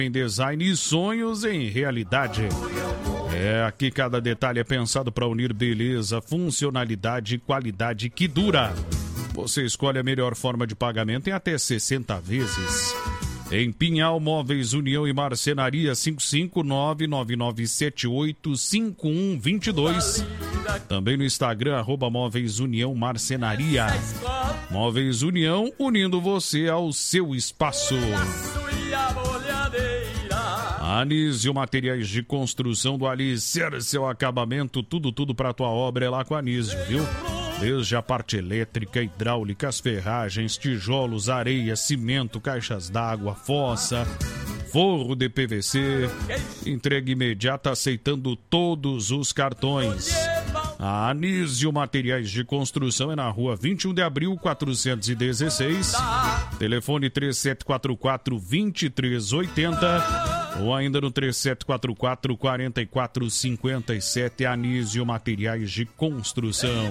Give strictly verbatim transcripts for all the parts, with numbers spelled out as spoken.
em design e sonhos em realidade. É, aqui cada detalhe é pensado para unir beleza, funcionalidade e qualidade que dura. Você escolhe a melhor forma de pagamento em até sessenta vezes. Em Pinhal, Móveis União e Marcenaria, cinco cinco nove nove nove sete oito cinco um dois dois. Também no Instagram, arroba Móveis União Marcenaria. Móveis União, unindo você ao seu espaço. Anísio Materiais de Construção do Alicerce, seu acabamento, tudo, tudo para tua obra é lá com a Anísio, viu? Desde a parte elétrica, hidráulica, as ferragens, tijolos, areia, cimento, caixas d'água, fossa, forro de P V C. Entrega imediata aceitando todos os cartões. A Anísio Materiais de Construção é na rua vinte e um de abril, quatrocentos e dezesseis. Telefone três sete quatro quatro, dois três oito zero ou ainda no três sete quatro quatro, quatro quatro cinco sete. Anísio Materiais de Construção.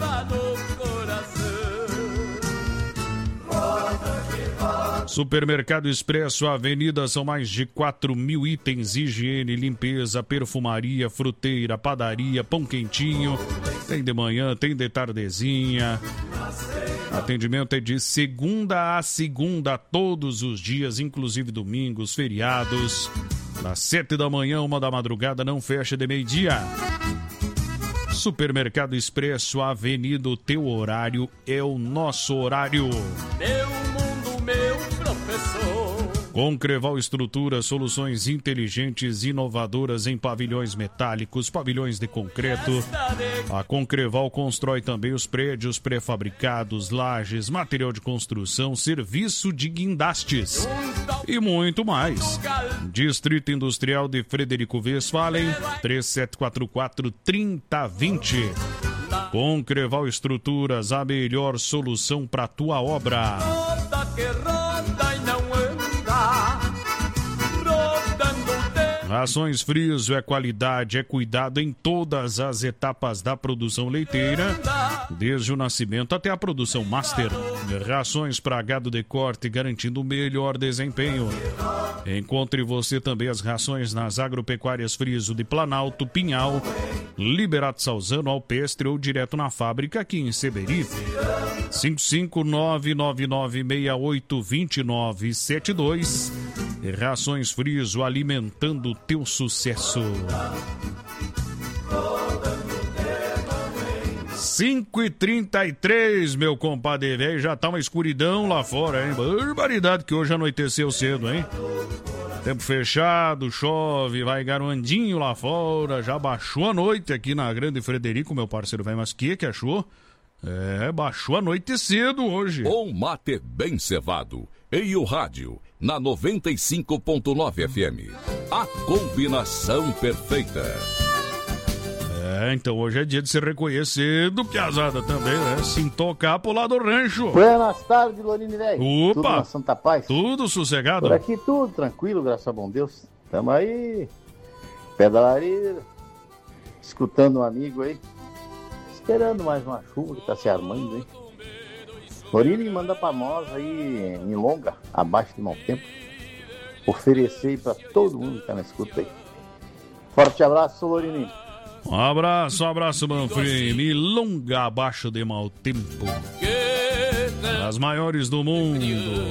Supermercado Expresso Avenida, são mais de quatro mil itens, higiene, limpeza, perfumaria, fruteira, padaria, pão quentinho. Tem de manhã, tem de tardezinha. Atendimento é de segunda a segunda, todos os dias, inclusive domingos, feriados. Das sete da manhã, uma da madrugada, não fecha de meio-dia. Supermercado Expresso Avenida, o teu horário é o nosso horário. Meu mundo, meu professor. Concreval Estrutura, soluções inteligentes e inovadoras em pavilhões metálicos, pavilhões de concreto. A Concreval constrói também os prédios pré-fabricados, lajes, material de construção, serviço de guindastes e muito mais. Distrito Industrial de Frederico Westphalen, três sete quatro quatro, três zero dois zero. Concreval Estruturas, a melhor solução para tua obra. Rações Friso é qualidade, é cuidado em todas as etapas da produção leiteira, desde o nascimento até a produção master. Rações para gado de corte, garantindo o melhor desempenho. Encontre você também as rações nas agropecuárias Friso de Planalto, Pinhal, Liberato Salzano, Alpestre ou direto na fábrica aqui em Seberi. cinco cinco nove nove nove seis oito dois nove sete dois. Rações Friso, alimentando o teu sucesso. cinco e trinta e três, meu compadre velho. Já tá uma escuridão lá fora, hein? Barbaridade que hoje anoiteceu cedo, hein? Tempo fechado, chove, vai garoandinho lá fora. Já baixou a noite aqui na Grande Frederico, meu parceiro velho. Mas que que achou? É, baixou a noite cedo hoje. Um mate bem cevado. E o rádio, na noventa e cinco ponto nove F M. A combinação perfeita. É, então hoje é dia de se reconhecer do piazada também, né? Se tocar pro lado do rancho. Buenas tardes, Lorine velho. Opa! Tudo na Santa Paz? Tudo sossegado? Por aqui tudo tranquilo, graças a bom Deus. Tamo aí, pé da lareira, escutando um amigo aí, esperando mais uma chuva que tá se armando, hein? Lorine, manda pra nós aí em longa, abaixo de mau tempo, oferecer aí pra todo mundo que tá na escuta aí. Forte abraço, Lorine. Um abraço, um abraço, Manfrim. Milonga abaixo de mau tempo. As maiores do mundo.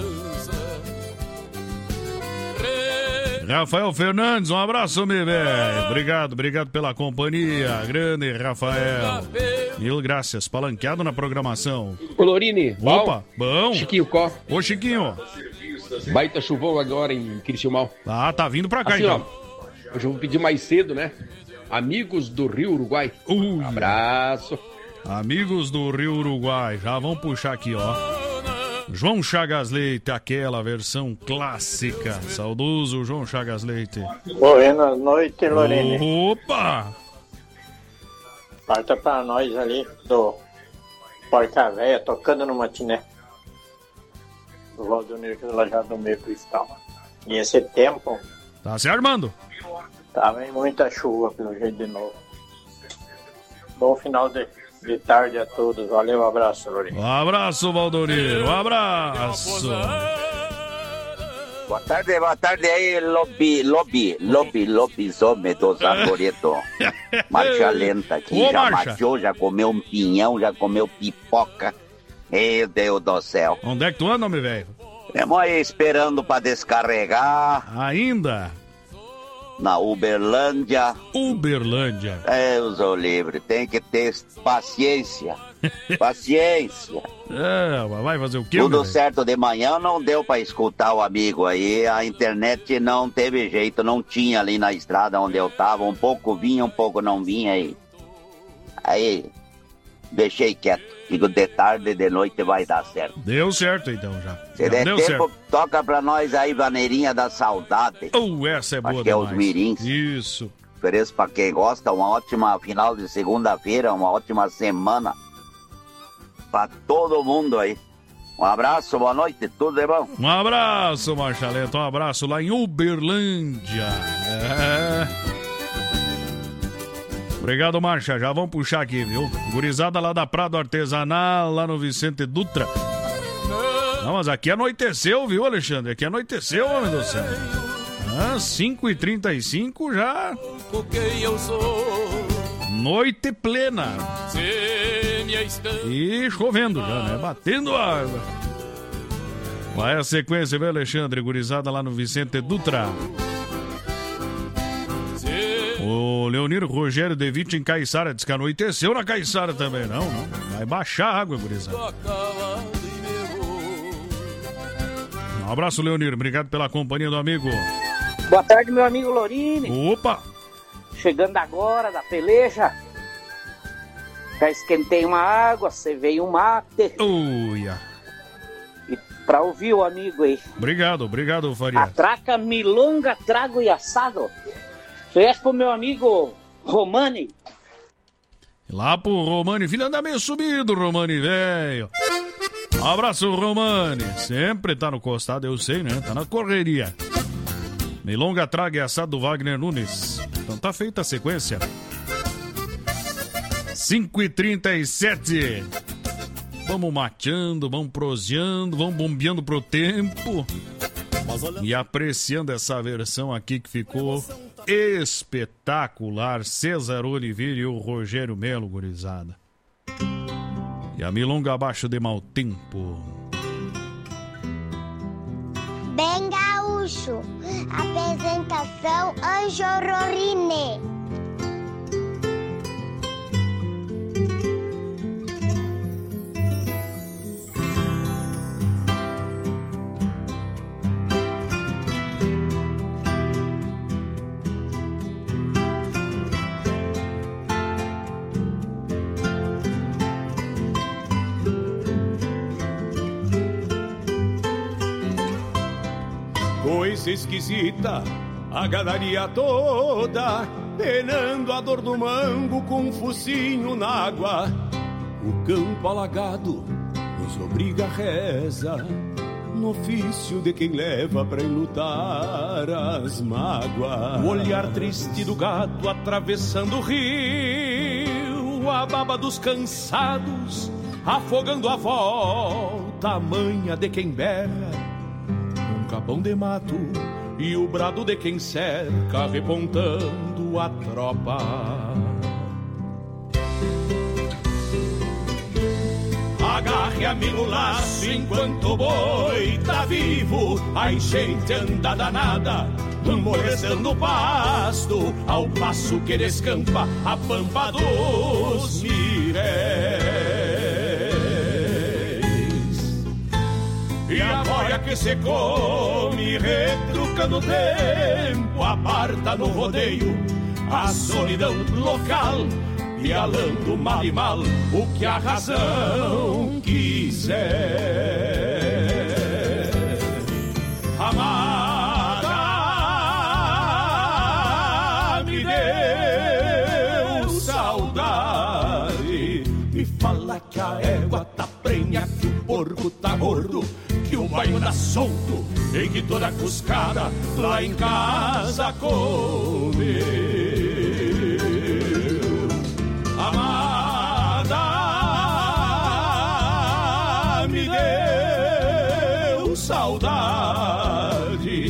Rafael Fernandes, um abraço, meu velho. Obrigado, obrigado pela companhia. Grande Rafael. Mil graças, palanqueado na programação. Ô, Lorine. Opa, bom. Chiquinho Có. Ô, Chiquinho. Baita chuvão agora em Criciúmal. Ah, tá vindo pra cá, assim, então. Ó, hoje eu vou pedir mais cedo, né? Amigos do Rio Uruguai. Ui. Abraço. Amigos do Rio Uruguai. Já vamos puxar aqui, ó. João Chagas Leite, aquela versão clássica. Saudoso João Chagas Leite. Boa noite, Lorene. Opa! Parta pra nós ali do Porca Véia, tocando no matiné. Do Valdomiro que lá já do meio cristal. E esse tempo... Tá se armando. Tava em muita chuva, pelo jeito, de novo. Bom final de, de tarde a todos. Valeu, um abraço, Lorene. Um abraço, Valdomiro. Um abraço. Boa tarde, boa tarde aí, Lobi, Lobi, Lobi, lobisomem dos arboretos. Marcha lenta aqui, Ô, já marcha. matou, já comeu um pinhão, já comeu pipoca. Meu Deus do céu. Onde é que tu anda, meu velho? Estamos aí esperando pra descarregar. Ainda? Na Uberlândia. Uberlândia. Deus o livre, tem que ter paciência. Paciência. É, vai fazer o quê, Tudo meu velho? certo de manhã, não deu pra escutar o amigo aí. A internet não teve jeito, não tinha ali na estrada onde eu tava. Um pouco vinha, um pouco não vinha aí. Aí, deixei quieto. Digo, de tarde, de noite vai dar certo. Deu certo então já. Se já der deu tempo, certo. toca pra nós aí, Vaneirinha da Saudade. Oh, essa é boa Acho que é os demais. mirins. Isso. Ofereço pra quem gosta uma ótima final de segunda-feira, uma ótima semana. Pra todo mundo aí. Um abraço, boa noite, tudo de bom? Um abraço, Marchalento. Um abraço lá em Uberlândia. É. Obrigado, Marcha. Já vamos puxar aqui, viu? Gurizada lá da Prado Artesanal, lá no Vicente Dutra. Não, mas aqui anoiteceu, viu, Alexandre? Aqui anoiteceu, homem do céu. Ah, cinco e trinta e cinco já. Noite plena. E chovendo já, né? Batendo água. Vai a sequência, viu, Alexandre? Gurizada lá no Vicente Dutra. O Leonir Rogério De Witt em Caiçara diz que anoiteceu na Caiçara também. Não, não. Vai baixar a água, gurizada. Um abraço, Leonir. Obrigado pela companhia do amigo. Boa tarde, meu amigo Lorini. Opa! Chegando agora da peleja. Já esquentei uma água, você veio um mate. Uia. E pra ouvir o amigo aí. Obrigado, obrigado, Faria. Atraca, milonga, trago e assado. Fecha pro meu amigo Romani. Lá pro Romani, filho, anda meio subido, Romani, velho. Um abraço, Romani. Sempre tá no costado, eu sei, né? Tá na correria. Milonga, traga e assado do Wagner Nunes. Então tá feita a sequência. cinco e trinta e sete. Vamos mateando, vamos proseando, vamos bombeando pro tempo. E apreciando essa versão aqui que ficou espetacular. César Oliveira e o Rogério Melo, gurizada. E a milonga abaixo de mau tempo. Bem gaúcho. Apresentação Anjo Rorine. Coisa esquisita, a gadaria toda, penando a dor do mango com um focinho na água. O campo alagado nos obriga a reza, no ofício de quem leva pra enlutar as mágoas. O olhar triste do gado atravessando o rio, a baba dos cansados afogando a volta, a manha de quem berra, capão de mato e o brado de quem cerca, repontando a tropa. Agarre amigo laço enquanto o boi tá vivo, a enchente anda danada, amolecendo o pasto, ao passo que descampa a pampa dos miréis. E a boia que se come, retrucando o tempo, aparta no rodeio a solidão local, pialando mal e mal o que a razão quiser. Amada, me deu saudade, me fala que a égua tá prenha, que o porco tá gordo, que o bairro tá solto e que toda cuscada lá em casa comeu. Amada, me deu saudade,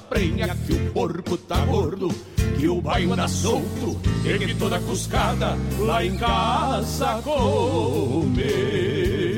prenha que o porco tá gordo, que o baio anda solto e que toda cuscada lá em casa come.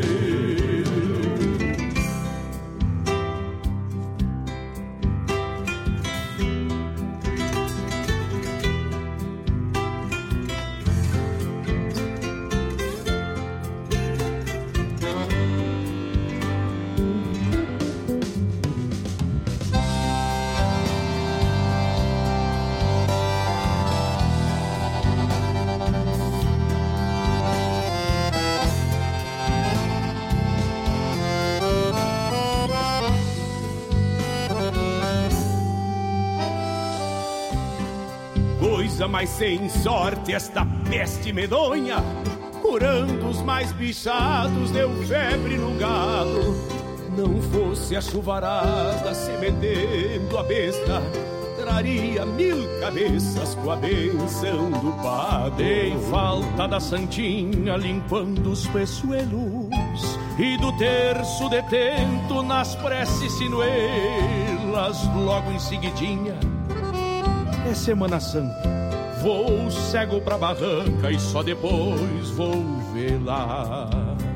Mas sem sorte esta peste medonha, curando os mais bichados, deu febre no gado. Não fosse a chuvarada se metendo a besta, traria mil cabeças com a benção do padre. Em falta da santinha limpando os peçoelos e do terço detento nas preces sinuelas, logo em seguidinha é Semana Santa. Vou cego pra barranca e só depois vou velar.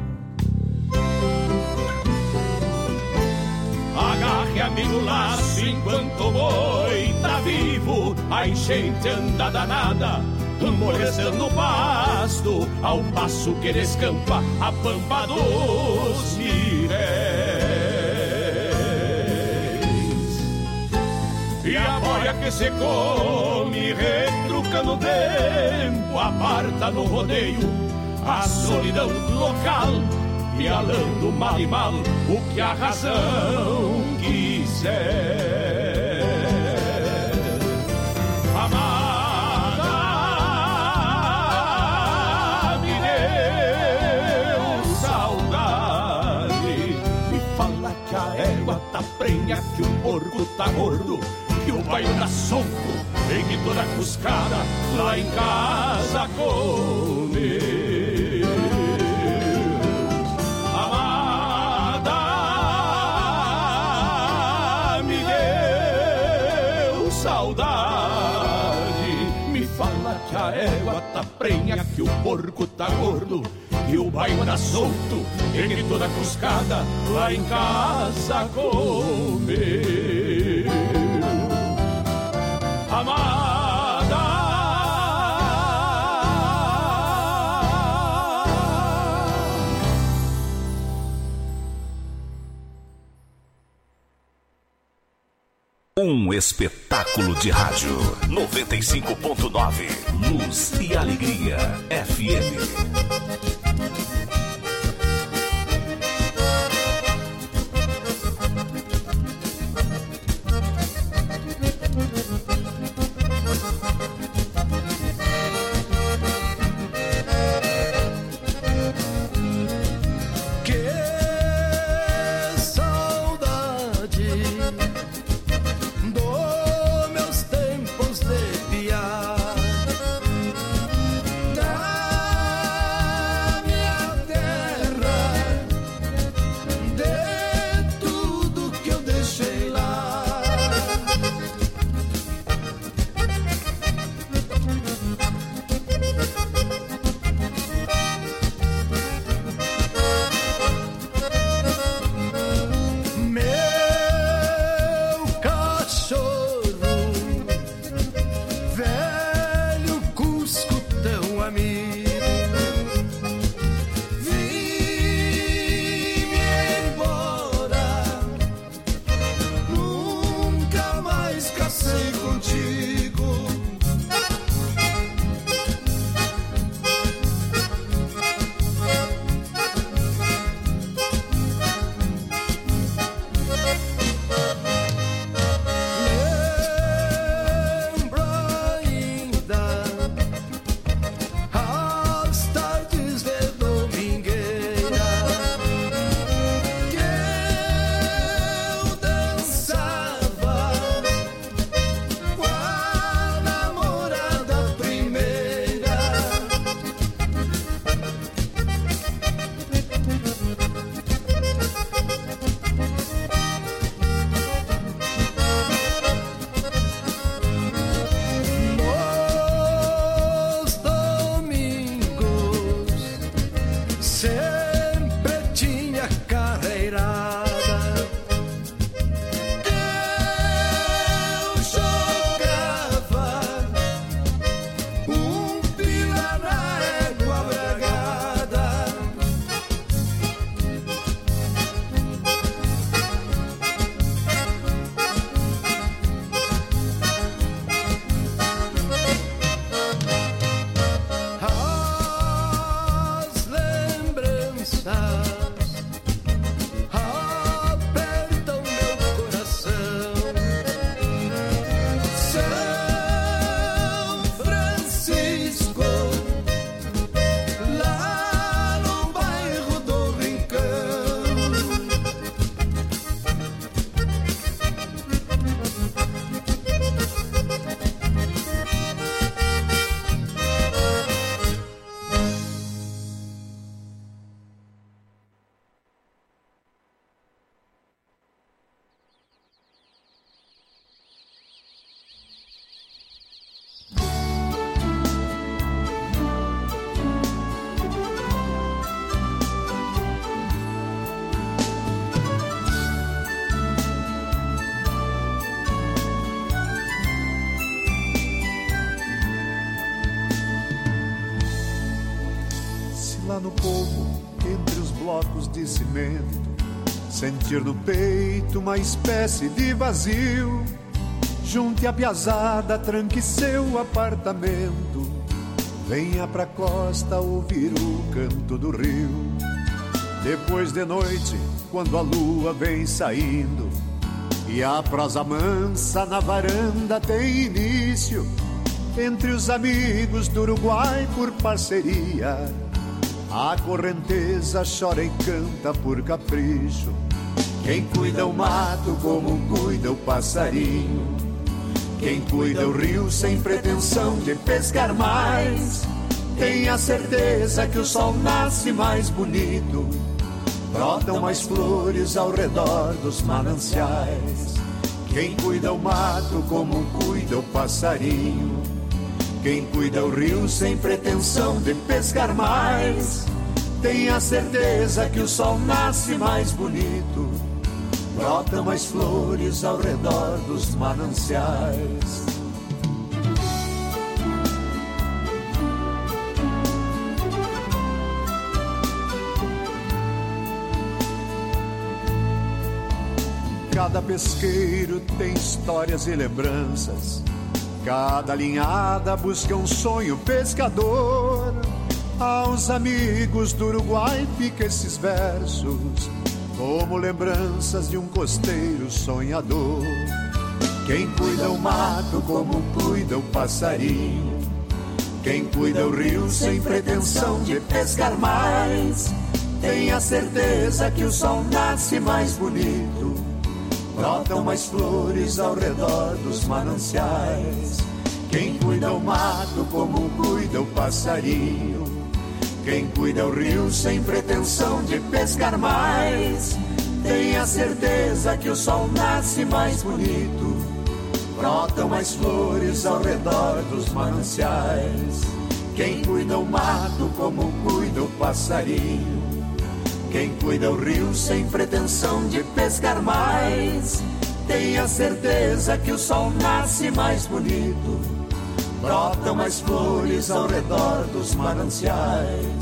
Agarre, amigo, laço enquanto o boi tá vivo. A enchente anda danada, molestando o pasto, ao passo que descampa a pampa dos miréis. E a boia que se come retrucando o tempo, aparta no rodeio a solidão local, pialando mal e mal o que a razão quiser. Amada, me deu saudade, me fala que a égua tá prenha, que o porco tá gordo, que o baio tá solto e que toda cuscada lá em casa come. Amada, me deu saudade, me fala que a égua tá prenha, que o porco tá gordo, que o baio tá solto e que toda cuscada lá em casa come. Amada, um espetáculo de rádio. Noventa e cinco ponto nove Luz e Alegria F M. Da minha povo entre os blocos de cimento, sentir no peito uma espécie de vazio. Junte a piazada, tranque seu apartamento, venha pra costa ouvir o canto do rio. Depois de noite, quando a lua vem saindo e a prosa mansa na varanda tem início, entre os amigos do Uruguai por parceria, a correnteza chora e canta por capricho. Quem cuida o mato como cuida o passarinho, quem cuida o rio sem pretensão de pescar mais, tenha certeza que o sol nasce mais bonito, brotam mais flores ao redor dos mananciais. Quem cuida o mato como cuida o passarinho, quem cuida o rio sem pretensão de pescar mais, tenha certeza que o sol nasce mais bonito, brotam mais flores ao redor dos mananciais. Cada pesqueiro tem histórias e lembranças, cada linhada busca um sonho pescador. Aos amigos do Uruguai fica esses versos, como lembranças de um costeiro sonhador. Quem cuida o mato como cuida o passarinho, quem cuida o rio sem pretensão de pescar mais, tenha certeza que o sol nasce mais bonito, brotam mais flores ao redor dos mananciais. Quem cuida o mato como cuida o passarinho, quem cuida o rio sem pretensão de pescar mais, tenha certeza que o sol nasce mais bonito, brotam mais flores ao redor dos mananciais. Quem cuida o mato como cuida o passarinho, quem cuida o rio sem pretensão de pescar mais, tenha certeza que o sol nasce mais bonito, brotam mais flores ao redor dos mananciais.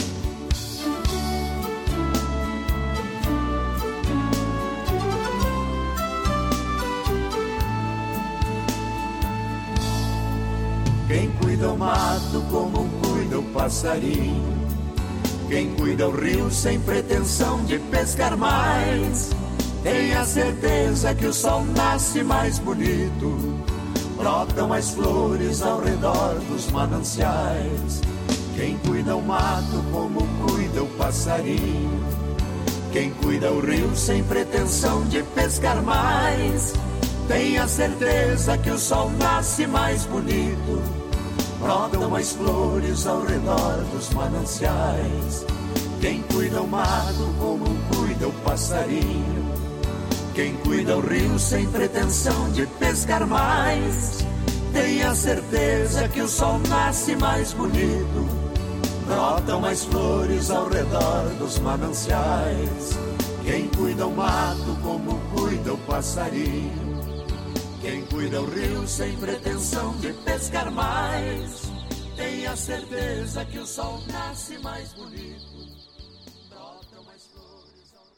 Quem cuida o mato como cuida o passarinho, quem cuida o rio sem pretensão de pescar mais, tenha certeza que o sol nasce mais bonito, brotam mais flores ao redor dos mananciais. Quem cuida o mato como cuida o passarinho, quem cuida o rio sem pretensão de pescar mais, tenha certeza que o sol nasce mais bonito, brotam mais flores ao redor dos mananciais. Quem cuida o mato como cuida o passarinho, quem cuida o rio sem pretensão de pescar mais, tenha certeza que o sol nasce mais bonito, brotam mais flores ao redor dos mananciais. Quem cuida o mato como cuida o passarinho, quem cuida o rio sem pretensão de pescar mais, tenha certeza que o sol nasce mais bonito, brotam mais flores ao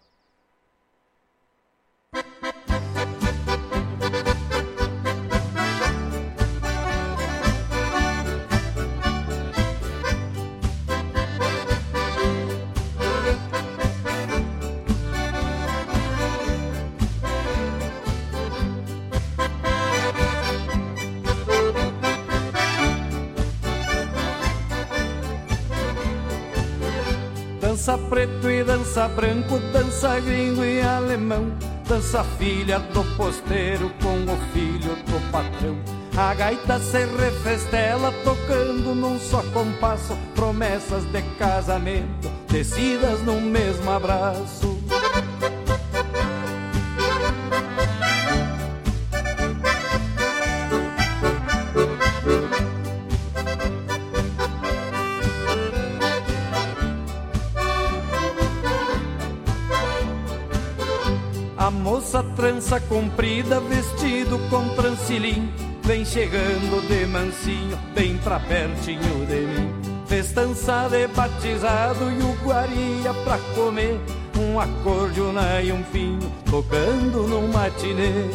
Dança preto e dança branco, dança gringo e alemão, dança filha do posteiro com o filho do patrão. A gaita se refestela tocando num só compasso, promessas de casamento tecidas num mesmo abraço. A moça trança comprida, vestido com trancilim, vem chegando de mansinho, bem pra pertinho de mim. festança de batizado e o guaria pra comer, um acordeona e um pinho tocando num matinê.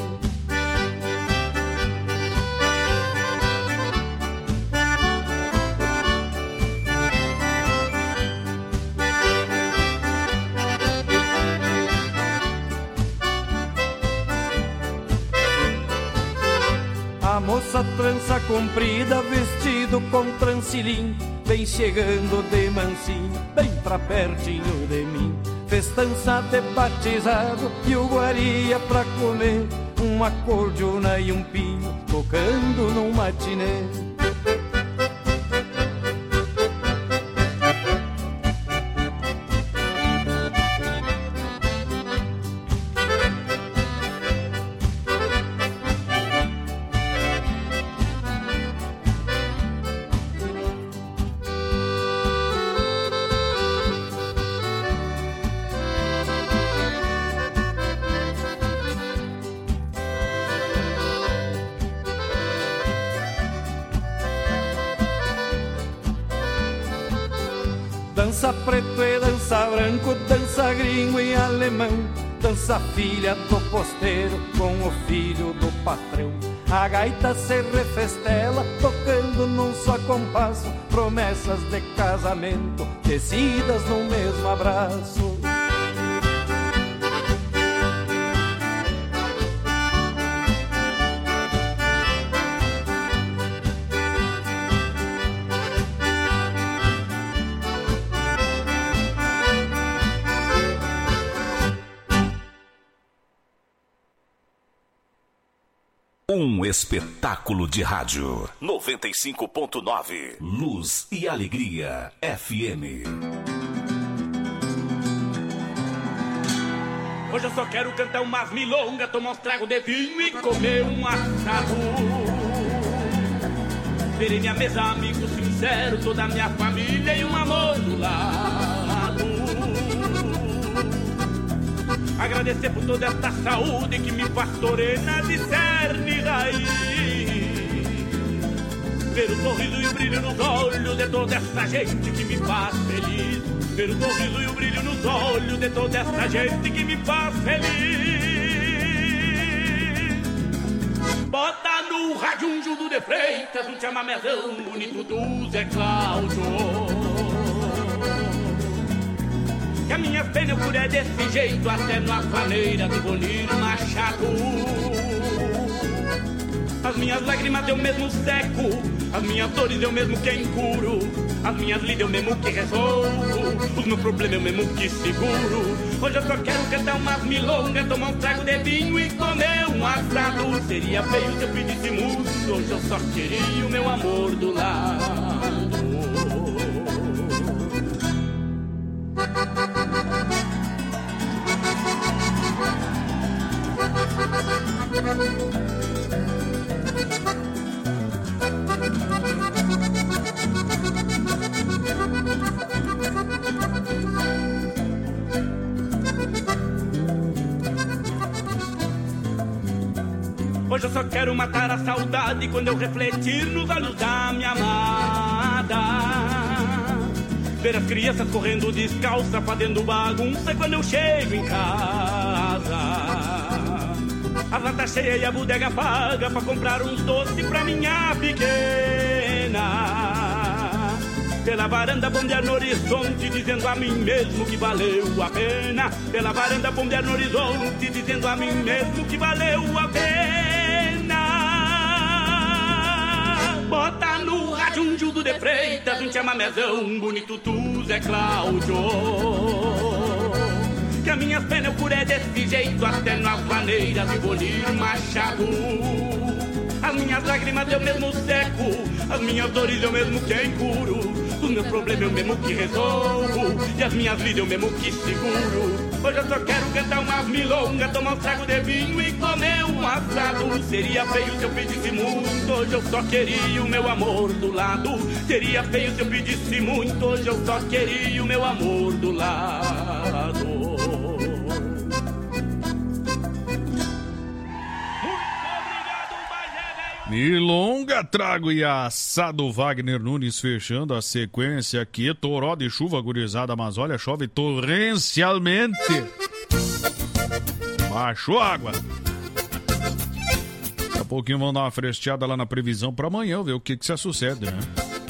A moça trança comprida, vestido com trancilim, vem chegando de mansinho, bem pra pertinho de mim. Festança de batizado e o guaria pra comer, um acordeona e um pinho tocando num matinê. Dança preto e dança branco, dança gringo e alemão, dança filha do posteiro com o filho do patrão. A gaita se refestela, tocando num só compasso, promessas de casamento, tecidas no mesmo abraço. Um espetáculo de rádio. noventa e cinco ponto nove. Luz e Alegria F M. Hoje eu só quero cantar umas milongas, tomar uns tragos de vinho e comer um assado. Verei minha mesa, amigo sincero, toda a minha família e um amor do lado. Agradecer por toda esta saúde que me faz torena de cerne e raiz. Ver o sorriso e o brilho nos olhos de toda essa gente que me faz feliz. Ver o sorriso e o brilho nos olhos de toda essa gente que me faz feliz. Bota no rádio um Judo de Freitas, um chamamezão bonito do Zé Cláudio. Que a minha pena por é desse jeito, até na maneira de Bonir Machado. As minhas lágrimas eu mesmo seco, as minhas dores eu mesmo quem curo, as minhas lidas eu mesmo que resolvo, os meus problemas eu mesmo que seguro. Hoje eu só quero cantar umas milongas, tomar um trago de vinho e comer um assado. Seria feio se eu pedisse muito, hoje eu só queria o meu amor do lado. Hoje eu só quero matar a saudade quando eu refletir nos olhos da minha amada. Ver as crianças correndo descalça, fazendo bagunça quando eu chego em casa. A lata cheia e a bodega paga pra comprar uns doces pra minha pequena. Pela varanda bombear no horizonte, dizendo a mim mesmo que valeu a pena. Pela varanda bombear no horizonte, dizendo a mim mesmo que valeu a pena. Bota no rádio um Judo de Freitas, um chamamezão bonito do Zé Cláudio. Que a minha pena eu curei desse jeito, até nas maneiras de Bonir Machado. As minhas lágrimas eu mesmo seco, as minhas dores eu mesmo quem curo, os meus problemas eu mesmo que resolvo, e as minhas vidas eu mesmo que seguro. Hoje eu só quero cantar umas milongas, tomar um trago de vinho e comer um assado. Seria feio se eu pedisse muito, hoje eu só queria o meu amor do lado. Seria feio se eu pedisse muito, hoje eu só queria o meu amor do lado. Milonga, trago e assado. Wagner Nunes fechando a sequência aqui. Toró de chuva, gurizada, mas olha, chove torrencialmente. Baixou água. Daqui a pouquinho vamos dar uma fresteada lá na previsão para amanhã, ver o que que se sucede, né?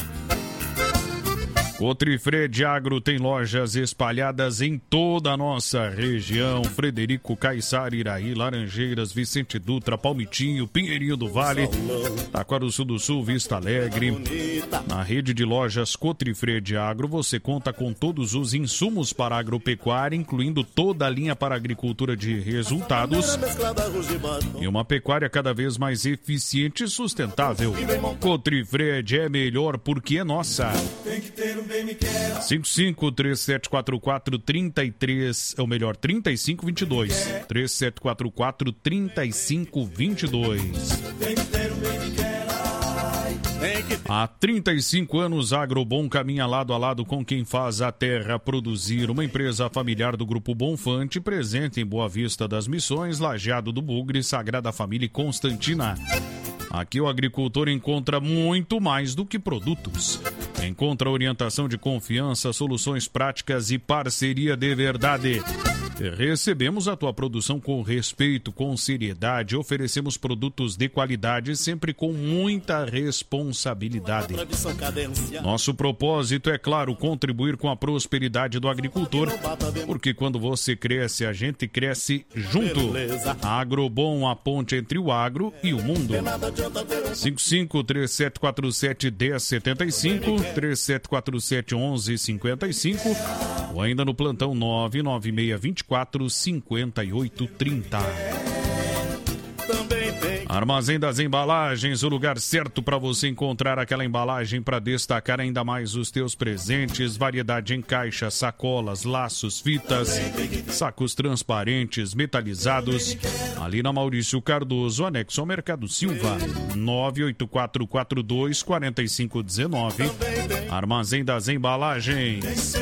O Trifred Agro tem lojas espalhadas em toda a nossa região. Frederico Caiçara, Iraí, Laranjeiras, Vicente Dutra, Palmitinho, Pinheirinho do Vale, Taquaruçu do Sul, Vista Alegre. Na rede de lojas Cotrifred Agro você conta com todos os insumos para agropecuária, incluindo toda a linha para agricultura de resultados e uma pecuária cada vez mais eficiente e sustentável. Cotrifred é melhor porque é nossa. cinco cinco três sete quatro quatro três três, é o melhor, trinta e cinco vinte e dois. três sete quatro quatro três cinco vinte e dois. Há trinta e cinco anos, a Agrobom caminha lado a lado com quem faz a terra produzir. Uma empresa familiar do Grupo Bonfante, presente em Boa Vista das Missões, Lajeado do Bugre, Sagrada Família e Constantina. Aqui o agricultor encontra muito mais do que produtos. Encontra orientação de confiança, soluções práticas e parceria de verdade. Recebemos a tua produção com respeito, com seriedade, oferecemos produtos de qualidade, sempre com muita responsabilidade. Nosso propósito é, claro, contribuir com a prosperidade do agricultor, porque quando você cresce, a gente cresce junto. A Agrobom, a ponte entre o agro e o mundo. cinco cinco três sete quatro sete um zero sete cinco, três sete quatro sete um um cinco cinco ou ainda no plantão nove nove seis dois quatro cinco oito três zero. Armazém das Embalagens, o lugar certo para você encontrar aquela embalagem para destacar ainda mais os teus presentes. Variedade em caixa, sacolas, laços, fitas, sacos transparentes, metalizados. Ali na Maurício Cardoso, anexo ao Mercado Silva. nove oito quatro quatro dois quatro cinco um nove. Armazém das Embalagens.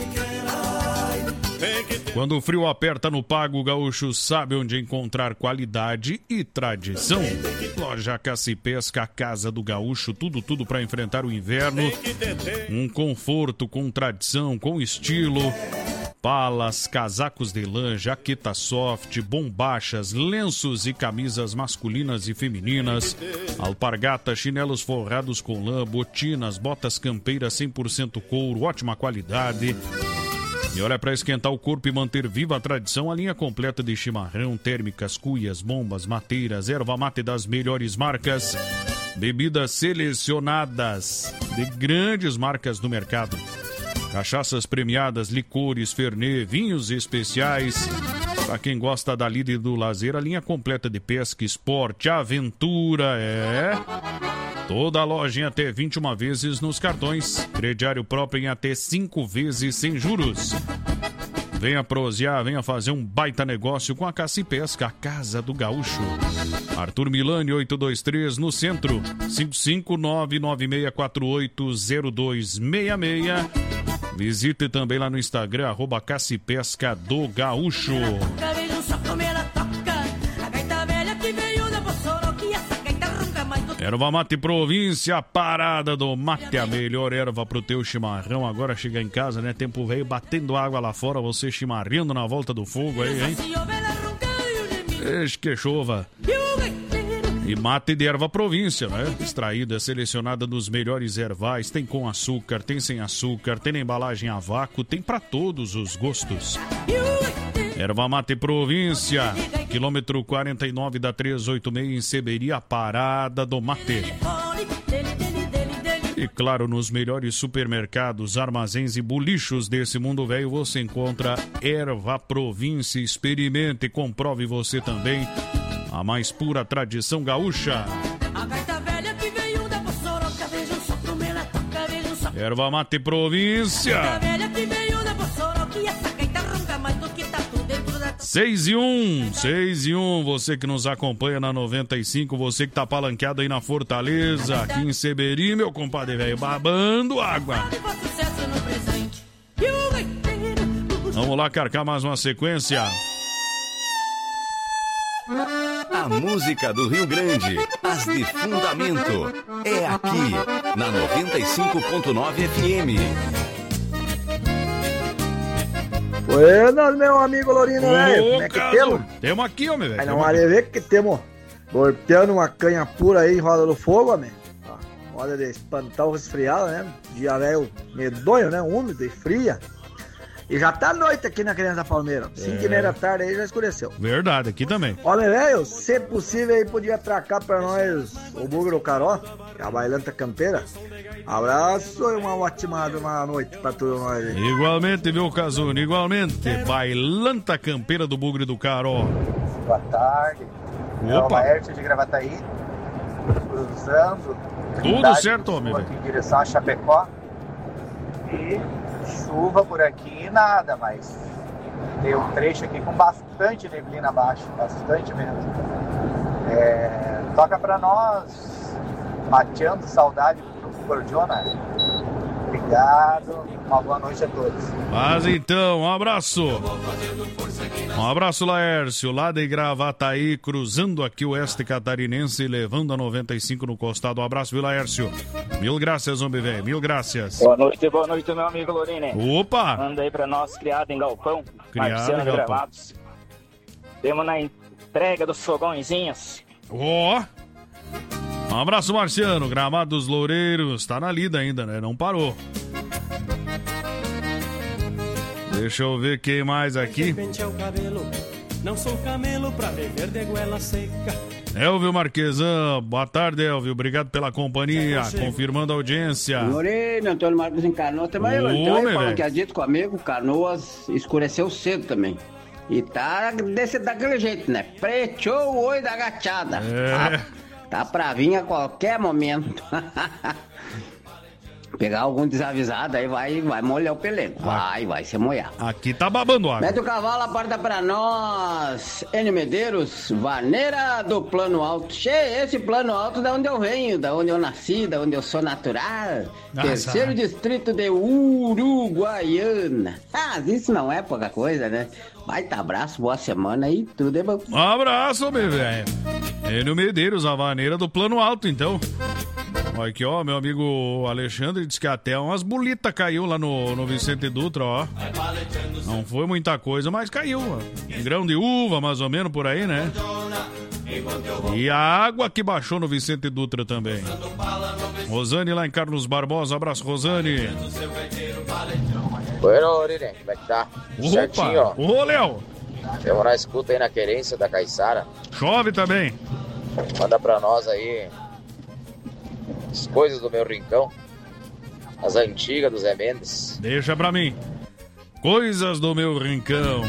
Quando o frio aperta no pago, o gaúcho sabe onde encontrar qualidade e tradição. Loja Caça e Pesca, a casa do gaúcho, tudo, tudo para enfrentar o inverno. Um conforto com tradição, com estilo. Palas, casacos de lã, jaqueta soft, bombachas, lenços e camisas masculinas e femininas, alpargatas, chinelos forrados com lã, botinas, botas campeiras cem por cento couro, ótima qualidade. E olha, para esquentar o corpo e manter viva a tradição, a linha completa de chimarrão, térmicas, cuias, bombas, mateiras, erva mate das melhores marcas, bebidas selecionadas de grandes marcas do mercado, cachaças premiadas, licores, fernet, vinhos especiais. Para quem gosta da lida e do lazer, a linha completa de pesca, esporte, aventura, é... Toda a loja em até vinte e uma vezes nos cartões. Crediário próprio em até cinco vezes sem juros. Venha prosear, venha fazer um baita negócio com a Caça e Pesca, a casa do gaúcho. Arthur Milani, oito dois três, no centro. cinco cinco nove nove seis quatro oito zero dois seis seis. Visite também lá no Instagram, arroba Caça e Pesca do Gaúcho. Erva Mate Província, parada do mate, a melhor erva pro teu chimarrão. Agora chega em casa, né? Tempo velho, batendo água lá fora, você chimarrando na volta do fogo aí, hein? Deixa que chova. E mate de erva província, né? Extraída, selecionada dos melhores ervais. Tem com açúcar, tem sem açúcar, tem na embalagem a vácuo, tem pra todos os gostos. Erva Mate Província, quilômetro quarenta e nove da trezentos e oitenta e seis em Seberia, parada do mate. E claro, nos melhores supermercados, armazéns e bolichos desse mundo velho, você encontra Erva Província. Experimente e comprove você também a mais pura tradição gaúcha. Erva Mate Província. seis e um, seis e um, você que nos acompanha na noventa e cinco, você que tá palanqueado aí na Fortaleza, aqui em Seberi, meu compadre velho, babando água. Vamos lá carcar mais uma sequência. A música do Rio Grande, as de fundamento, é aqui, na noventa e cinco ponto nove F M. Buenas, meu amigo Lorino, velho. Como é que temos? Temos aqui, homem, velho. Aí não vale ver que temos golpeando uma canha pura aí em roda do fogo, homem. Hora de espantar o resfriado, né? Dia velho medonho, né? Úmido e fria. E já tá noite aqui na Criança Palmeira. cinco e meia da tarde aí já escureceu. Verdade, aqui também. Homem, velho, se possível aí podia atracar pra nós o Bugre do Caró, que é a bailanta campeira. Abraço e uma ótima uma noite pra todos nós aí. Igualmente, viu, Casuno? Igualmente. Bailanta campeira do Bugre do Caró. Boa tarde. Opa. É o Laércio de Gravataí. Cruzando. Tudo certo, homem, velho. Aqui em direção a Chapecó. E chuva por aqui, nada, mas tem um trecho aqui com bastante neblina abaixo, bastante mesmo. É, toca pra nós, Mateando Saudade do Grupo Gordiona. Obrigado, uma boa noite a todos. Mas então, um abraço. Um abraço, Laércio, lá de Gravataí, cruzando aqui o oeste catarinense, levando a noventa e cinco no costado. Um abraço, viu, Laércio? Mil graças, homem, velho, mil graças. Boa noite, boa noite, meu amigo Lorine. Opa! Manda aí pra nós, criado em Galpão, Criado Marciano em Galpão. Gravados. Temos na entrega dos fogõezinhos. Ó! Um abraço, Marciano, Gramado dos Loureiros, tá na lida ainda, né? Não parou. Deixa eu ver quem mais aqui. Não sou camelo pra beber de goela seca. Elvio Marquesan, boa tarde, Elvio. Obrigado pela companhia, confirmando a audiência. Lorena, Antônio Marcos em Canoas também. Ô, Então, meu falando velho. que é dito comigo, Canoas escureceu cedo também. E tá desse, daquele jeito, né? Preteou o olho da gachada. É. Tá, tá pra vir a qualquer momento. Pegar algum desavisado aí vai, vai molhar o pelego. Vai, vai se molhar. Aqui tá babando água. Mete o cavalo, aparta pra nós. N Medeiros, vaneira do Plano Alto. Che, esse Plano Alto da onde eu venho, da onde eu nasci, da onde eu sou natural. Nossa. Terceiro distrito de Uruguaiana. Ah, isso não é pouca coisa, né? Baita abraço, boa semana e tudo é bom. Um abraço, meu velho. Enio Medeiros, a vaneira do Plano Alto, então. Olha aqui, ó, meu amigo Alexandre disse que até umas bolitas caiu lá no, no Vicente Dutra, ó. Não foi muita coisa, mas caiu. Ó. Um grão de uva, mais ou menos, por aí, né? E a água que baixou no Vicente Dutra também. Rosane lá em Carlos Barbosa, abraço, Rosane. Bueno, Lorine, como é que tá? Certinho, ó. Ô, Léo. Temos na escuta aí na querência da Caiçara. Chove também. Manda pra nós aí as coisas do meu rincão, as antigas do Zé Mendes. Deixa pra mim. Coisas do meu rincão.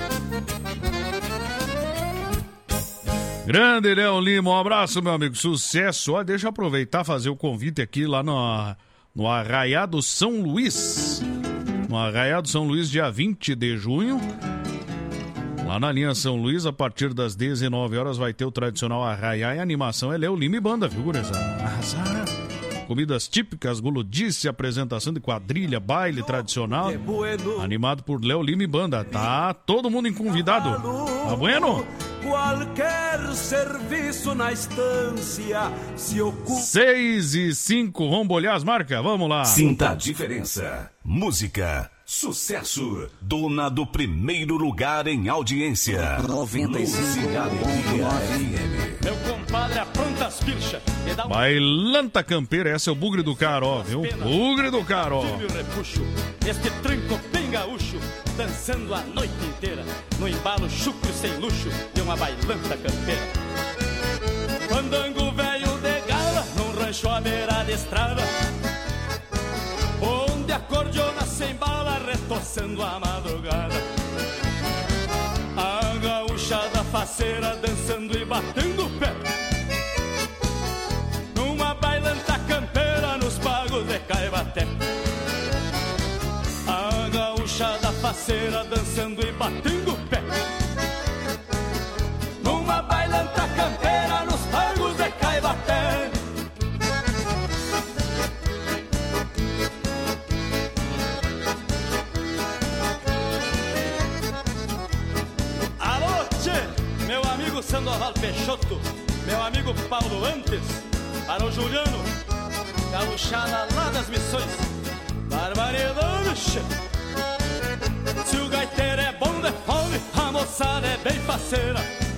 Grande Léo Lima, um abraço, meu amigo. Sucesso. Ó, deixa eu aproveitar e fazer o convite aqui lá no, no Arraiado São Luís. No Arraiado São Luís, dia vinte de junho. Lá na linha São Luís, a partir das dezenove horas, vai ter o tradicional arraiá e a animação é Léo Lima e Banda, viu, gurizada? Arrasar. Comidas típicas, gulodice, apresentação de quadrilha, baile tradicional. Animado por Léo Lima e Banda. Tá todo mundo convidado. Tá bueno? Qualquer serviço na estância se ocupa. seis e cinco, vamos bolhar as marcas? Vamos lá. Sinta a diferença. Música, sucesso, dona do primeiro lugar em audiência. noventa e cinco ponto nove. Meu compadre apronta as pirchas. Bailanta Campeira, essa é o Bugre do Caró, viu? Bugre do Caró. Este tranco bem gaúcho, dançando a noite inteira, no embalo chucro sem luxo de uma bailanta campeira. Fandango velho de gala, num rancho à beira de estrada, onde a cordiona se embala, retoçando a madrugada. A gaúchada faceira dançando e batendo o pé, numa bailanta campeira nos pagos de Caibaté. A gaúchada faceira dançando e batendo o pé, numa bailanta campeira nos pagos de Caibaté. Alô, tchê, meu amigo Sandoval Peixoto, Paulo antes, para o Juliano, gauchada lá das Missões, barbaridade, che. Se o gaiteiro é bom de fome, a moçada é bem faceira.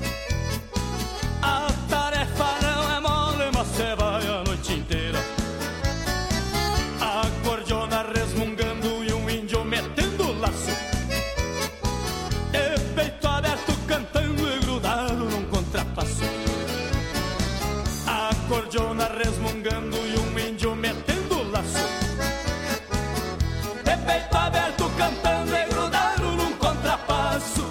A tarefa não é mole, mas cê vai a noite inteira. A cordiona resmungando e um índio metendo laço, de peito aberto cantando e grudado num contrapasso. A cordiona resmungando e um índio metendo laço, de peito aberto cantando e grudado num contrapasso.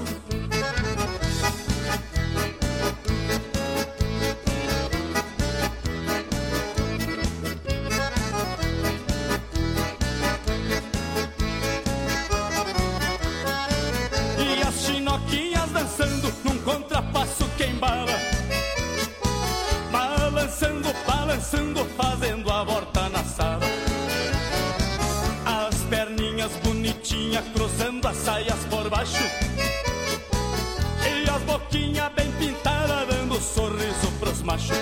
E as chinoquinhas dançando num contrapasso que embala, balançando, balançando, fazendo a volta na sala. As perninhas bonitinhas cruzando as saias por baixo, e as boquinhas bem pintadas dando sorriso pros machos.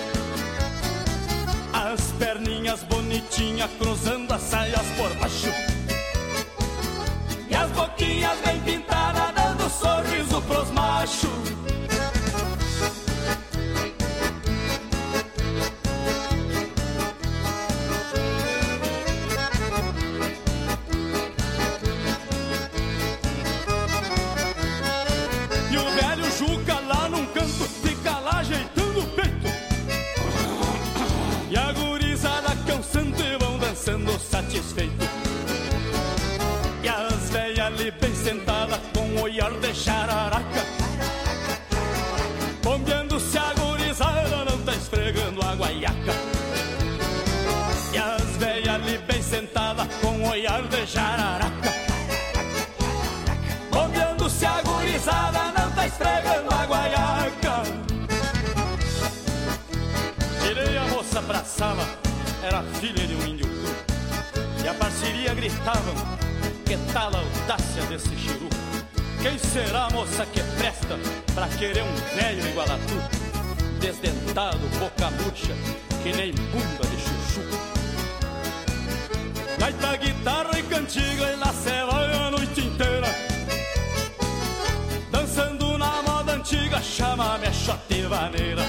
As perninhas bonitinhas cruzando as saias por baixo, e as boquinhas bem pintadas dando sorriso pros machos. E o velho Juca lá num canto fica lá ajeitando o peito, e a gurizada que é um santo e vão dançando satisfeito. E as velhas ali bem sentadas com o olhar de chararaca, bombeando se a gurizada não tá esfregando a guaiaca. E as velhas ali bem sentadas com o olhar de jararaca, bombeando se a gurizada não tá esfregando a guaiaca. Tirei a moça pra sala, era filha de um índio cru, e a parceria gritavam: que tal a audácia desse chiru? Quem será a moça que presta pra querer um velho igual a tu? Desdentado, boca murcha, que nem bunda de chuchu. Gaita, guitarra e cantiga, e lá cê vai a noite inteira, dançando na moda antiga, chama-me chotivaneira.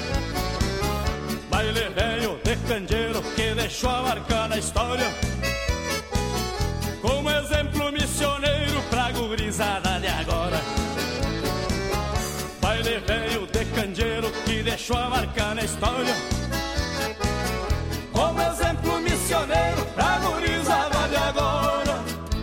Baile velho de candeeiro que deixou a marca na história, como exemplo missioneiro pra gurizada de agora. Baile velho de candeeiro que deixou a marca na história, como exemplo missioneiro pra gurizada de agora.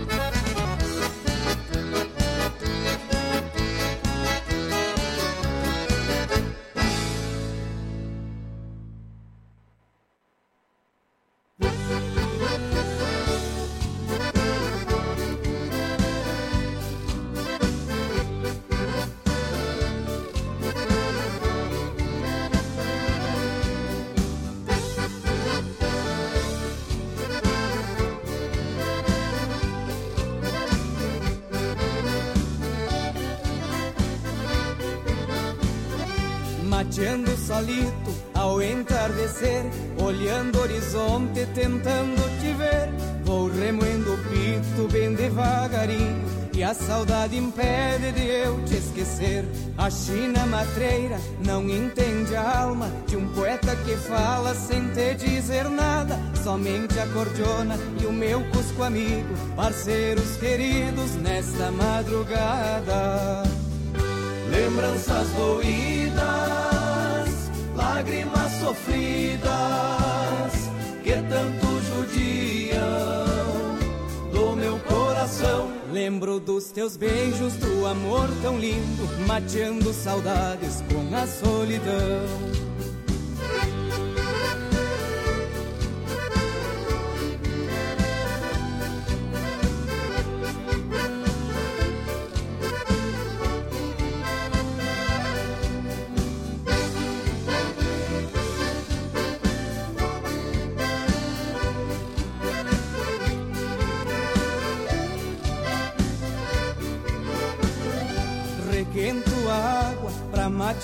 Mateando solito ao entardecer, olhando o horizonte tentando te ver. Vou remoendo o pito bem devagarinho, e a saudade impede de eu te esquecer. A China matreira não entende a alma de um poeta que fala sem te dizer nada. Somente a cordiona e o meu cusco amigo, parceiros queridos nesta madrugada. Lembranças doídas, lágrimas sofridas, que tanto judiam do meu coração. Lembro dos teus beijos, do amor tão lindo, mateando saudades com a solidão.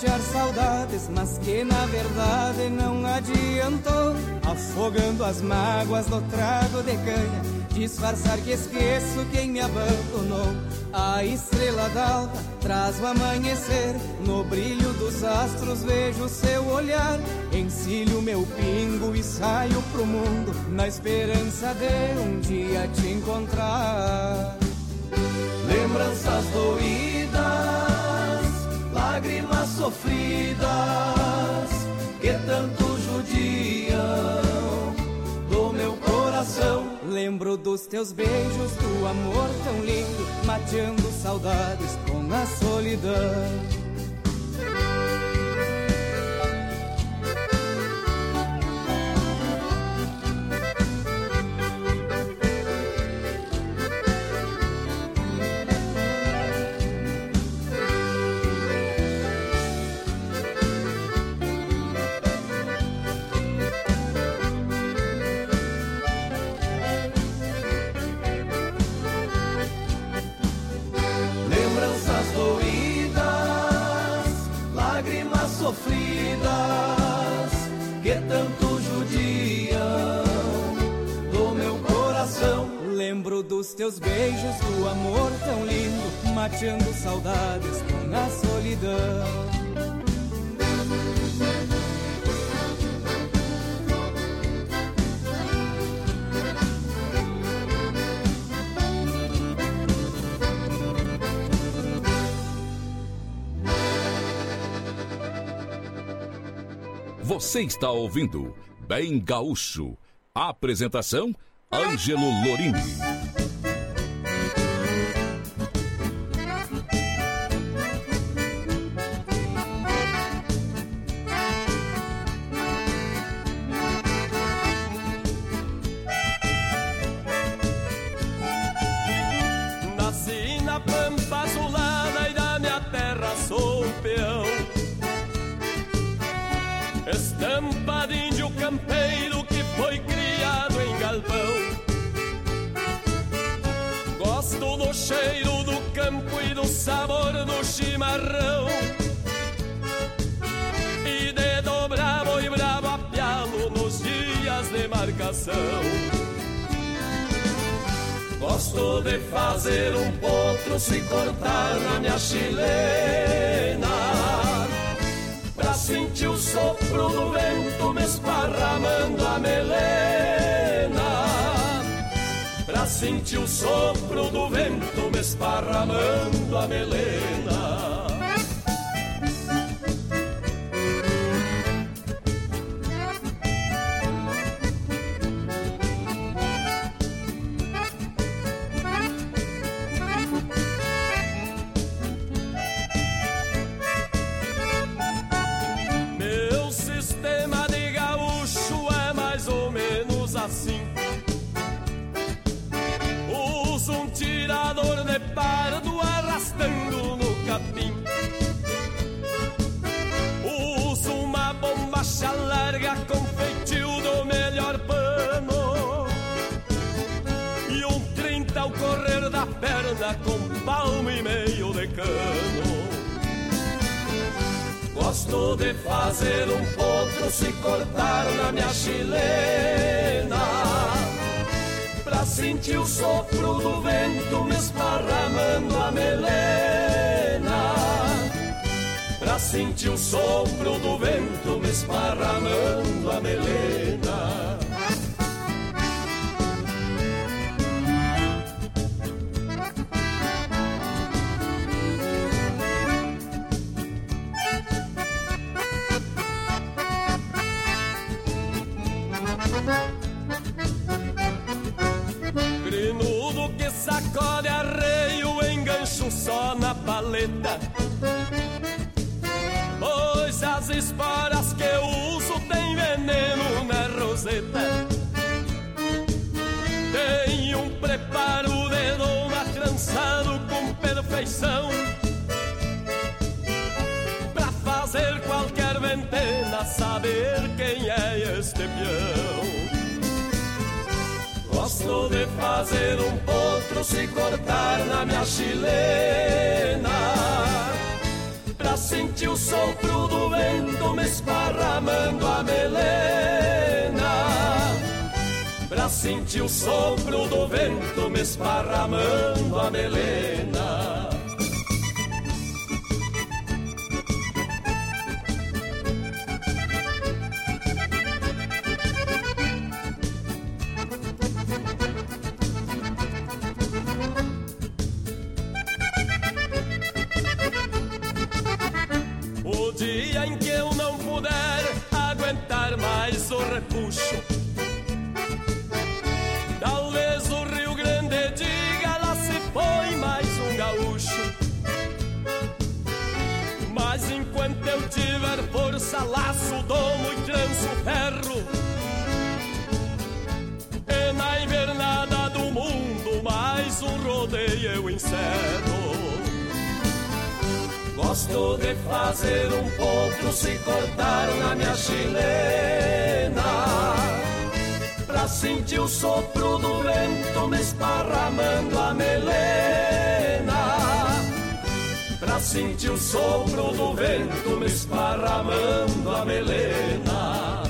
matear saudades, mas que na verdade não adiantou. Afogando as mágoas no trago de canha, disfarçar que esqueço quem me abandonou. A estrela d'alva traz o amanhecer, no brilho dos astros vejo seu olhar. Encilho meu pingo e saio pro mundo, na esperança de um dia te encontrar. Lembranças doídas, lágrimas sofridas, que tanto judiam do meu coração. Lembro dos teus beijos, do amor tão lindo, mateando saudades com a solidão. Sofridas, que tanto judiam do meu coração. Lembro dos teus beijos, do amor tão lindo, mateando saudades com a solidão. Você está ouvindo Bem Gaúcho. Apresentação: Ângelo Lorini. Nasci na pampa azulada e da minha terra sou peão. Estampa de índio campeiro que foi criado em galpão. Gosto do cheiro do campo e do sabor do chimarrão, e de dobrar boi bravo a pialo nos dias de marcação. Gosto de fazer um potro se cortar na minha chilena, pra sentir o sopro do vento me esparramando a melena. Pra sentir o sopro do vento me esparramando a melena. Assim, uso um tirador de pardo arrastando no capim. Uso uma bombacha larga com feitio do melhor pano, e um trinta ao correr da perna com palmo e meio de cano. Gosto de fazer um potro se cortar na minha chilena, pra sentir o sopro do vento me esparramando a melena. Pra sentir o sopro do vento me esparramando a melena. Grinudo que sacode arreio, engancho só na paleta, pois as esporas que eu uso tem veneno na roseta. Tem um preparo de doma trançado com perfeição, pra fazer qualquer ventena saber quem é este peão. Gosto de fazer um potro se cortar na minha chilena, pra sentir o sopro do vento me esparramando a melena, pra sentir o sopro do vento me esparramando a melena. O dia em que eu não puder aguentar mais o repuxo, talvez o Rio Grande diga, lá se põe mais um gaúcho. Mas enquanto eu tiver força, laço, domo e tranço ferro, e na invernada do mundo mais um rodeio eu encerro. Gosto de fazer um potro se cortar na minha chilena, pra sentir o sopro do vento me esparramando a melena, pra sentir o sopro do vento me esparramando a melena.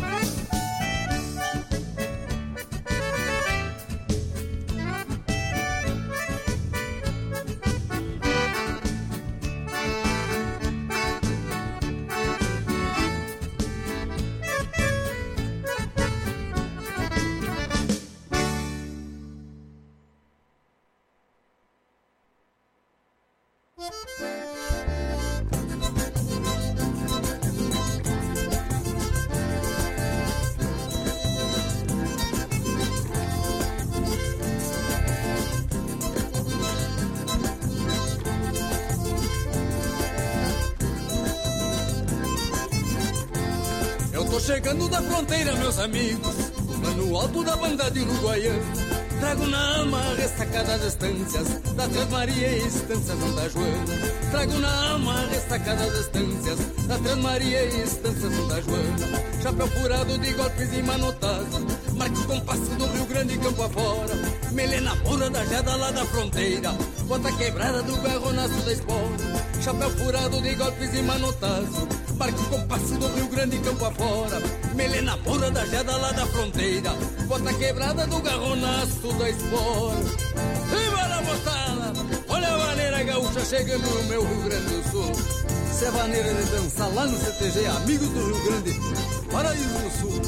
Chegando da fronteira, meus amigos, lá no alto da banda de Uruguaiana, trago na alma a ressacada das estâncias da Três Maria e Estância Santa Joana. Trago na alma a ressacada das estâncias da Três Maria e Estância Santa Joana. Chapéu furado de golpes e manotadas, marca o compasso do Rio Grande campo afora. Melena pura da jada lá da fronteira, bota quebrada do garronaço da espora. Chapéu furado de golpes e manotazo, marca o compasso do Rio Grande campo afora. Melena pura da jada lá da fronteira, bota quebrada do garronaço da espora. E bora moçada, olha a maneira gaúcha chegando no meu Rio Grande do Sul. Se é maneira de dançar lá no C T G, amigos do Rio Grande, Paraíso do Sul.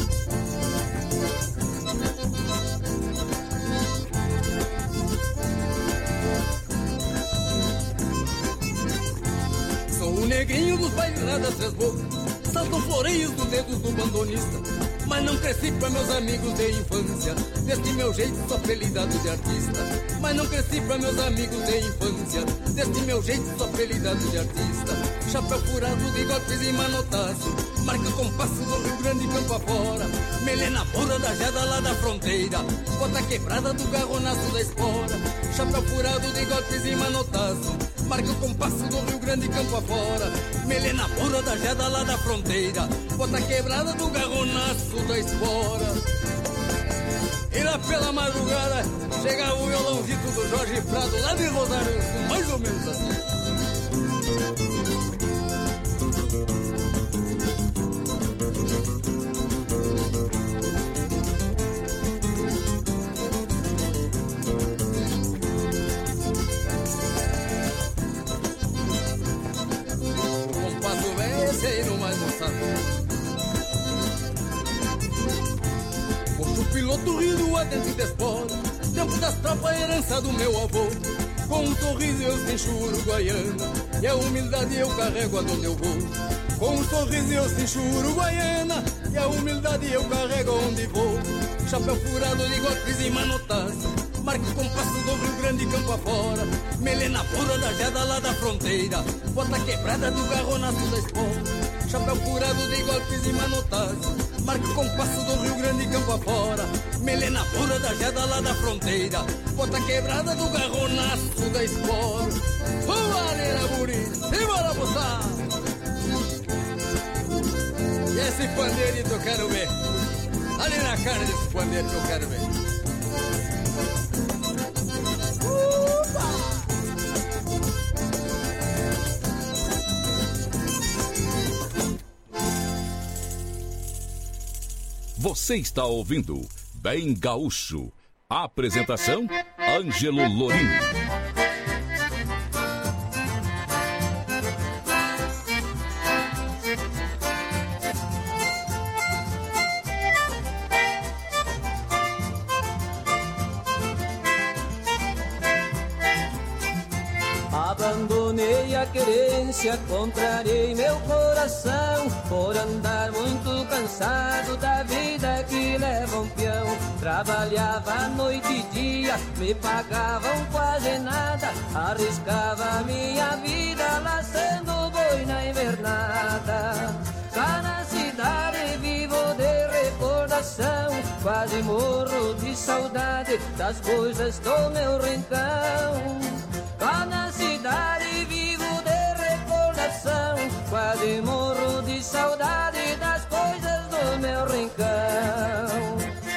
O negrinho dos bailes lá das Três Bocas, saltam floreios dos dedos do bandonista. Mas não cresci pra meus amigos de infância, deste meu jeito sou apelidado de artista. Mas não cresci pra meus amigos de infância, deste meu jeito sou apelidado de artista. Chapéu furado de golpes e manotaço, marca o compasso do Rio Grande campo afora. Melena pura da jada lá da fronteira, bota quebrada do garronaço da espora. Chapéu furado de golpes e manotaço, marca o compasso do Rio Grande campo afora. Melena pura da jada lá da fronteira, bota quebrada do garronaço da espora. E lá pela madrugada chegava o violãozito do Jorge Prado, lá de Rosário, mais ou menos assim. O piloto rindo adentro e despora, tempo das tropas, herança do meu avô. Com um sorriso eu cincho uruguaiana, e a humildade eu carrego aonde eu vou. Com um sorriso eu cincho uruguaiana, e a humildade eu carrego aonde vou. Chapéu furado de golpes e manotaço, marca o compasso do Rio Grande campo afora. Melena pura da jada lá da fronteira, bota quebrada do garronaço da espora. Chapéu furado de golpes e manotazo, marca o compasso do Rio Grande campo afora. Melena pura da jada lá da fronteira, bota quebrada do garronaço da espora. Ô maneira bonita, e bora moçar! E esse pandeirito eu quero ver, ali na cara desse pandeiro que eu quero ver. Você está ouvindo Bem Gaúcho. Apresentação, Ângelo Lorim. Abandonei a querência, contrariei meu coração, por andar muito cansado da vida que leva um peão. Trabalhava noite e dia, me pagavam quase nada, arriscava minha vida laçando boi na invernada. Cá na cidade vivo de recordação, quase morro de saudade das coisas do meu rincão. Lá na cidade vivo de recordação, quase morro de saudade das coisas do meu rincão.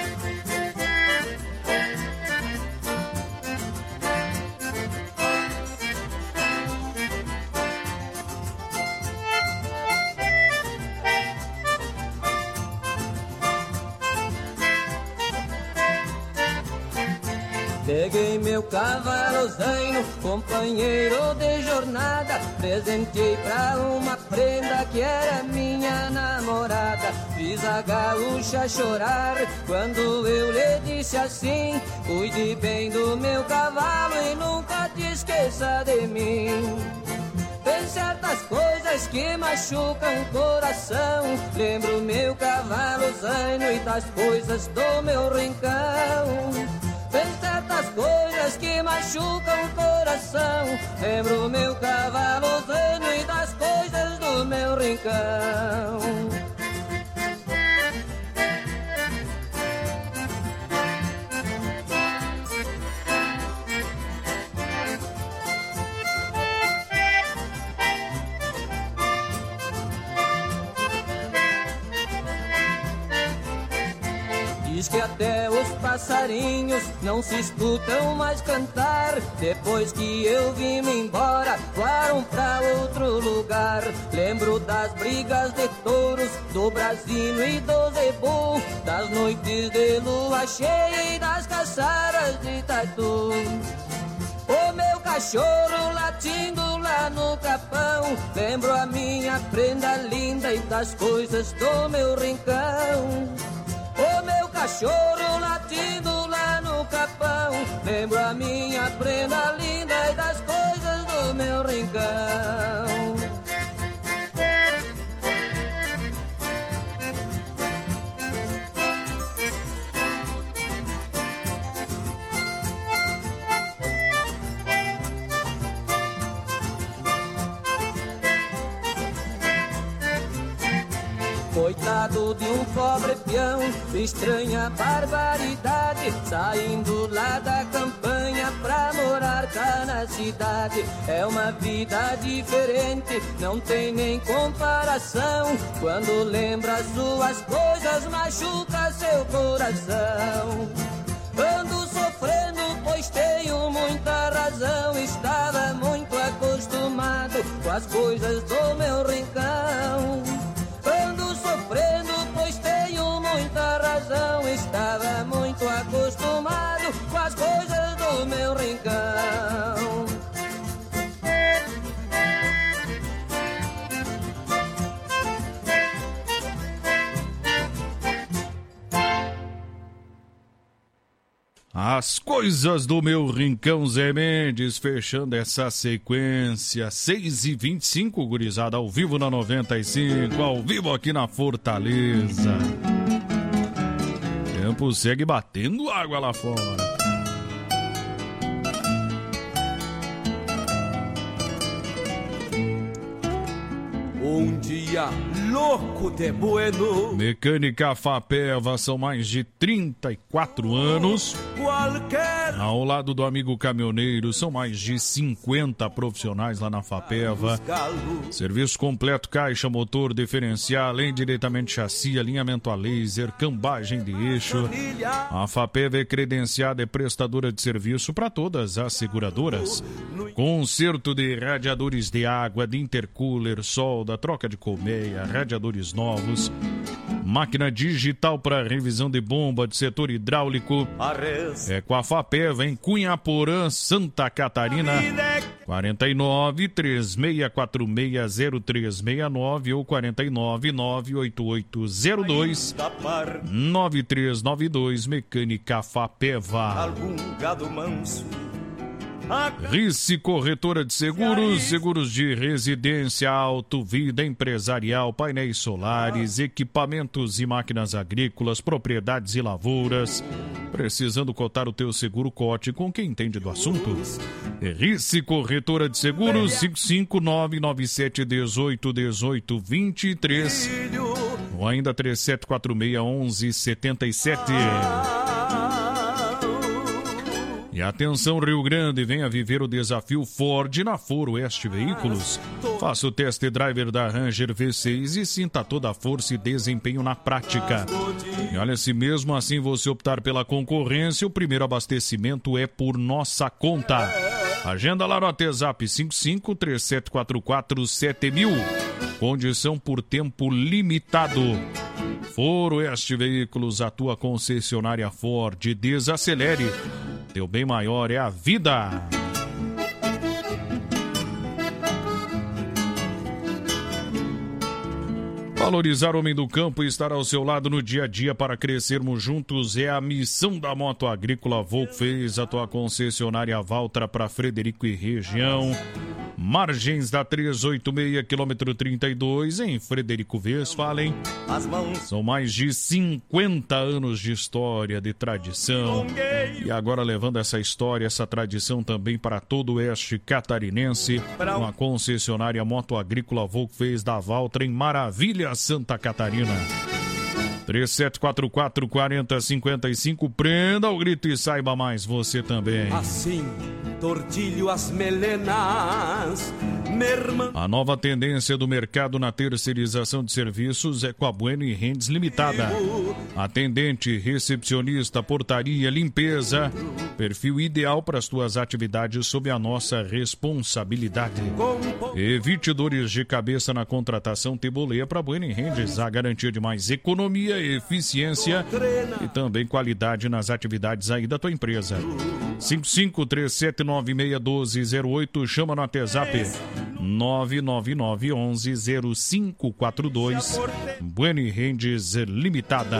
Peguei meu cavalo zaino, companheiro de jornada, presentei pra uma prenda que era minha namorada. Fiz a gaúcha chorar quando eu lhe disse assim: cuide bem do meu cavalo e nunca te esqueça de mim. Tem certas coisas que machucam o coração, lembro meu cavalo zaino e das coisas do meu rincão. Tem certas coisas que machucam o coração, lembro meu cavalo zaino e das coisas do meu rincão. Diz que até os passarinhos não se escutam mais cantar, depois que eu vim-me embora, voaram pra outro lugar. Lembro das brigas de touros, do Brasino e do Zebu, das noites de lua cheia e das caçaras de tatu. O meu cachorro latindo lá no capão, lembro a minha prenda linda e das coisas do meu rincão. O meu cachorro latindo lá no capão, lembro a minha prenda linda e das coisas do meu rincão. Coitado de um pobre peão, estranha barbaridade, saindo lá da campanha pra morar cá na cidade. É uma vida diferente, não tem nem comparação, quando lembra suas coisas machuca seu coração. Ando sofrendo pois tenho muita razão, estava muito acostumado com as coisas do meu rincão. Ando sofrendo pois tenho muita razão, estava muito acostumado com as coisas do meu rincão. As coisas do meu rincão, Zé Mendes, fechando essa sequência, seis e vinte e cinco, gurizada, ao vivo na noventa e cinco, ao vivo aqui na Fortaleza. O tempo segue batendo água lá fora. Um dia louco de bueno. Mecânica Fapeva, são mais de trinta e quatro anos. Qualquer... Ao lado do amigo caminhoneiro, são mais de cinquenta profissionais lá na Fapeva. Serviço completo, caixa, motor, diferencial, além diretamente chassi, alinhamento a laser, cambagem de eixo. A Fapeva é credenciada e prestadora de serviço para todas as seguradoras. Conserto de radiadores de água, de intercooler, solda, troca de colmeia, radiadores novos. Máquina digital para revisão de bomba de setor hidráulico. É com a Fapeva em Cunhaporã, Santa Catarina. quarenta e nove, três seis quatro seis, zero três seis nove ou quarenta e nove, nove oito oito zero dois, nove três nove dois. Mecânica Fapeva. Algum gado manso. Rice Corretora de Seguros, seguros de residência, auto, vida empresarial, painéis solares, equipamentos e máquinas agrícolas, propriedades e lavouras. Precisando cotar o teu seguro, cote com quem entende do assunto. Rice Corretora de Seguros, cinco cinco nove nove sete um oito um oito dois três ou ainda três sete quatro seis um um sete sete. E atenção, Rio Grande, venha viver o desafio Ford na Foro Oeste Veículos. Faça o test driver da Ranger V seis e sinta toda a força e desempenho na prática. E olha, se mesmo assim você optar pela concorrência, o primeiro abastecimento é por nossa conta. Agenda lá no WhatsApp cinco cinco três sete quatro quatro sete mil. Condição por tempo limitado. Foro Oeste Veículos, a tua concessionária Ford. Desacelere. Teu bem maior é a vida. Valorizar o homem do campo e estar ao seu lado no dia a dia para crescermos juntos é a missão da Moto Agrícola Volkswagen, a tua concessionária Valtra para Frederico e região. Margens da trezentos e oitenta e seis, quilômetro trinta e dois, em Frederico Westphalen. São mais de cinquenta anos de história, de tradição. E agora levando essa história, essa tradição também para todo o oeste catarinense, com a concessionária Moto Agrícola Volkswagen da Valtra em Maravilha, Santa Catarina. três sete quatro quatro, quatro zero cinco cinco. Prenda o grito e saiba mais você também. Assim, tortilho as melenas, merma... A nova tendência do mercado na terceirização de serviços é com a Bueno e Rendes Limitada. Atendente, recepcionista, portaria, limpeza. Perfil ideal para as tuas atividades sob a nossa responsabilidade. Evite dores de cabeça na contratação, teboleia para Bueno e Rendes. A garantia de mais economia, eficiência e também qualidade nas atividades aí da tua empresa. cinco cinco três sete nove seis um dois zero oito, chama no WhatsApp nove nove nove um um zero cinco quatro dois. Bueno e Rendes Limitada.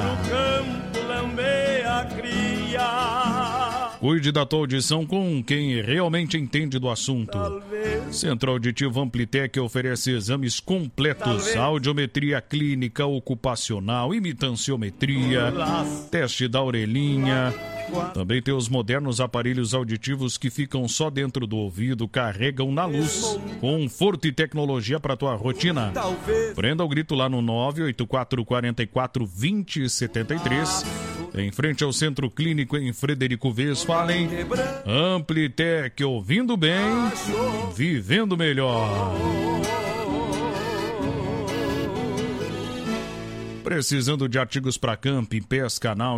Cuide da tua audição com quem realmente entende do assunto. Centro Auditivo Amplitec oferece exames completos, audiometria clínica, ocupacional, imitanciometria, teste da orelhinha. Também tem os modernos aparelhos auditivos que ficam só dentro do ouvido, carregam na luz. Conforto e tecnologia para tua rotina. Prenda o grito lá no nove oito quatro quatro quatro dois zero sete três. Em frente ao Centro Clínico em Frederico Westphalen. Amplitec, ouvindo bem, vivendo melhor. Precisando de artigos para camping, pesca, canal,